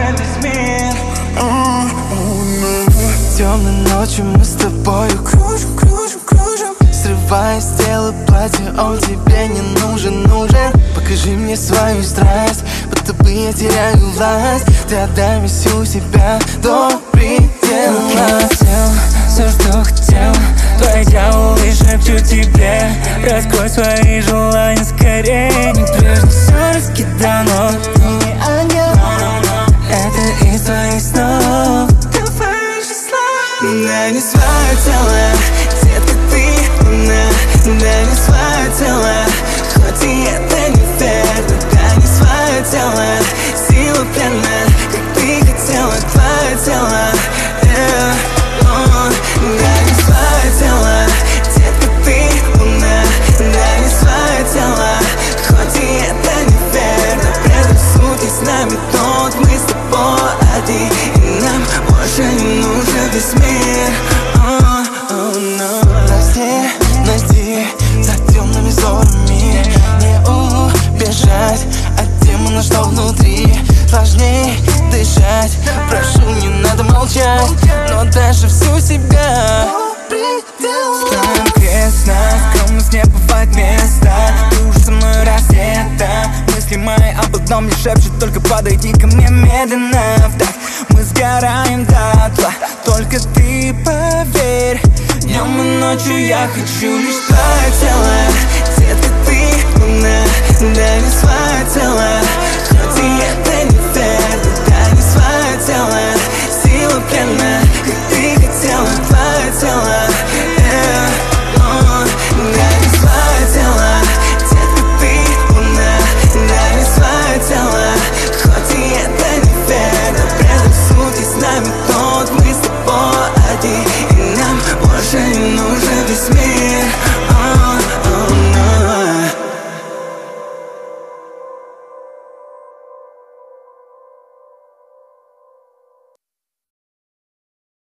нужен весь мир. Темной ночью мы с тобою кружим, кружим, кружим. Срывая с тела платье, он тебе не нужен, нужен. Покажи мне свою страсть, будто бы я теряю власть. Ты отдай всю себя до предела. Хотел все, что хотел, твои дьяволы шепчут тебе. Раскрой свои желания скорее, не прежде все раскидано. Ты не ангел, это из твоих снов. Давай же слава. Дай мне свое тело, детка, ты луна. Дай мне свое тело, хоть и это не фер. Дай мне свое тело, сила пьяна, как ты хотела, твое тело. Дай мне свое тело, детка, ты луна. Дай мне свое тело, хоть и это не фер. Но предрассудки с нами тот, мы с тобой одни, и нам больше не нужен весь мир. Найди за темными зорами, не убежать от демона, что внутри. Сложней дышать, прошу, не надо молчать, но даже всю себя Ставим крест на скромность, не бывает места. Ты уже со мной раздета, мысли мои об одном не шепчут. Только подойди ко мне медленно, так мы сгораем дотла. Только ты поверь, днем и ночью я хочу лишь твое тело. Детка, ты луна, дай мне свое тело, хоть и это